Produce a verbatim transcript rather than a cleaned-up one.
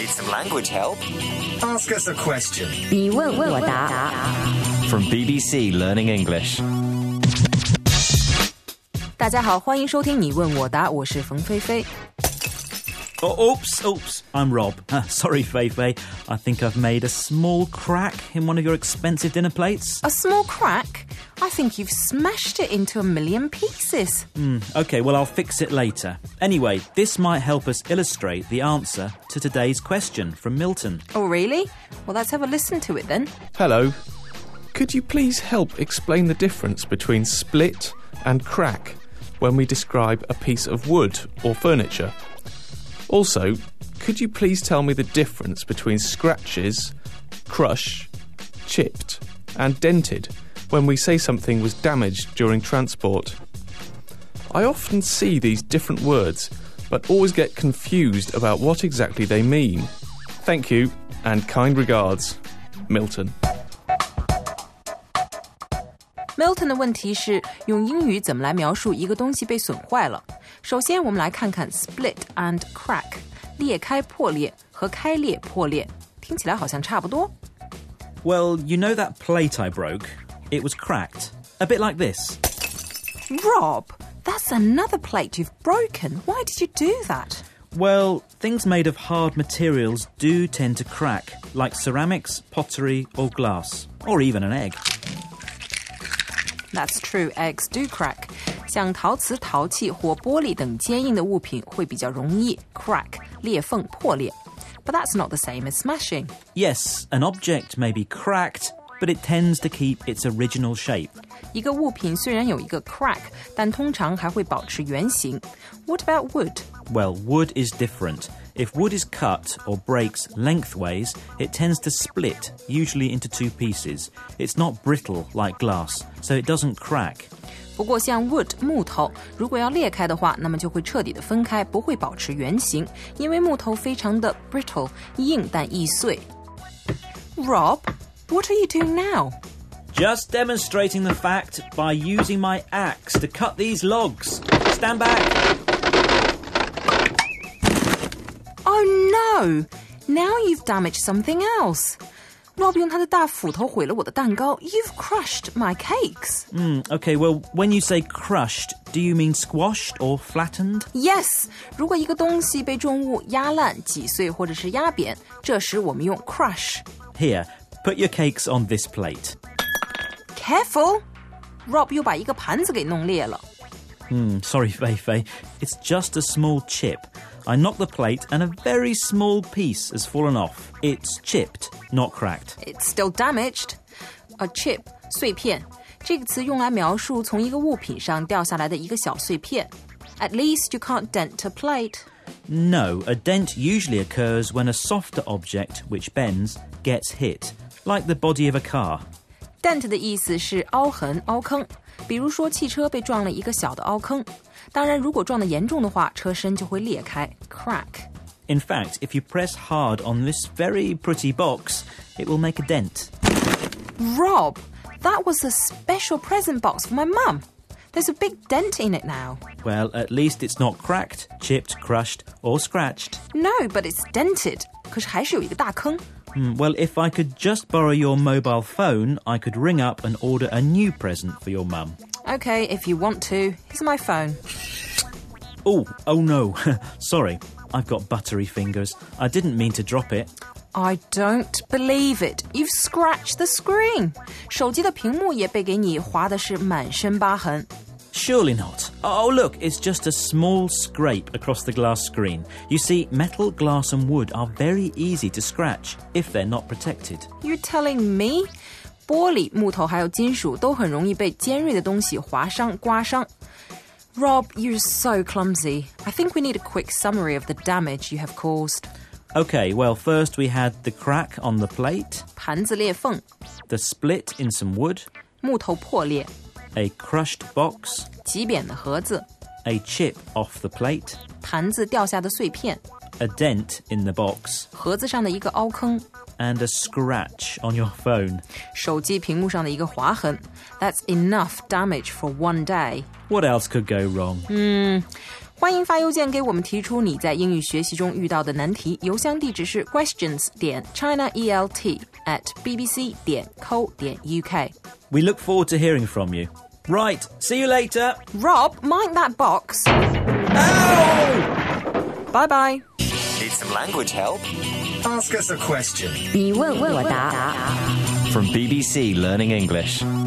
Need some language help? Ask us a question. 你问我答。 From B B C Learning English. 大家好，欢迎收听你问我答，我是冯菲菲。 Oh, oops, oops, I'm Rob. Uh, sorry, Feifei. I think I've made a small crack in one of your expensive dinner plates. A small crack? I think you've smashed it into a million pieces. Mm, OK, well, I'll fix it later. Anyway, this might help us illustrate the answer to today's question from Milton. Oh, really? Well, let's have a listen to it then. Hello. Could you please help explain the difference between split and crack when we describe a piece of wood or furniture? Also, could you please tell me the difference between scratches, crush, chipped and dented when we say something was damaged during transport? I often see these different words, but always get confused about what exactly they mean. Thank you, and kind regards, Milton. Milton 的问题是用英语怎么来描述一个东西被损坏了。首先我们来看看 split and crack， 裂开破裂和开裂破裂，听起来好像差不多。 Well, you know that plate I broke? It was cracked. A bit like this. Rob, that's another plate you've broken. Why did you do that? Well, things made of hard materials do tend to crack, like ceramics, pottery or glass, or even an egg. That's true, eggs do crack. 像陶瓷、陶器或玻璃等坚硬的物品会比较容易 crack 裂缝破裂。But that's not the same as smashing. Yes, an object may be cracked, but it tends to keep its original shape. 一个物品虽然有一个 crack, 但通常还会保持原形。What about wood? Well, wood is different. If wood is cut or breaks lengthways, it tends to split, usually into two pieces. It's not brittle like glass, so it doesn't crack. 不过像 wood 木头，如果要裂开的话，那么就会彻底的分开，不会保持原形，因为木头非常的 brittle 硬但易碎。Rob, what are you doing now? Just demonstrating the fact by using my axe to cut these logs. Stand back. Oh no! Now you've damaged something else. Rob 用他的大斧头毁了我的蛋糕。You've crushed my cakes. Mm, OK, well, when you say crushed, do you mean squashed or flattened? Yes. 如果一个东西被重物压烂、挤碎或者是压扁，这时我们用 crush. Here, put your cakes on this plate. Careful! Rob 又把一个盘子给弄裂了。 Hmm, sorry, Feifei. It's just a small chip. I knocked the plate and a very small piece has fallen off. It's chipped, not cracked. It's still damaged. A chip, 碎片，这个词用来描述从一个物品上掉下来的一个小碎片。At least you can't dent a plate. No, a dent usually occurs when a softer object, which bends, gets hit, like the body of a car. Dent 的意思是凹痕、凹坑，比如说汽车被撞了一个小的凹坑。当然，如果撞得严重的话，车身就会裂开 crack. In fact, if you press hard on this very pretty box, it will make a dent. Rob, that was a special present box for my mum. There's a big dent in it now. Well, at least it's not cracked, chipped, crushed, or scratched. No, but it's dented. 可是还是有一个大坑。 Mm, well, if I could just borrow your mobile phone, I could ring up and order a new present for your mum. Okay, if you want to. Here's my phone. Oh, oh no. Sorry, I've got buttery fingers. I didn't mean to drop it. I don't believe it. You've scratched the screen. 手机的屏幕也被给你划的是满身疤痕。 Surely not. Oh, look, it's just a small scrape across the glass screen. You see, metal, glass and wood are very easy to scratch if they're not protected. You're telling me? 玻璃、木头还有金属都很容易被尖锐的东西划伤、刮伤。Rob, you're so clumsy. I think we need a quick summary of the damage you have caused. OK, well, first we had the crack on the plate. 盘子裂缝。 The split in some wood. 木头破裂。 A crushed box. 挤扁的盒子。 A chip off the plate. 盘子掉下的碎片。 A dent in the box. 盒子上的一个凹坑。 And a scratch on your phone. 手机屏幕上的一个划痕。That's enough damage for one day. What else could go wrong? Hmm. 欢迎发邮件给我们提出你在英语学习中遇到的难题，邮箱地址是 questions 点 chinaelt at bbc 点 co 点 uk. We look forward to hearing from you. Right, see you later. Rob, mind that box. Ow! Bye bye. Need some language help? Ask us a question. 你问我答。 From B B C Learning English.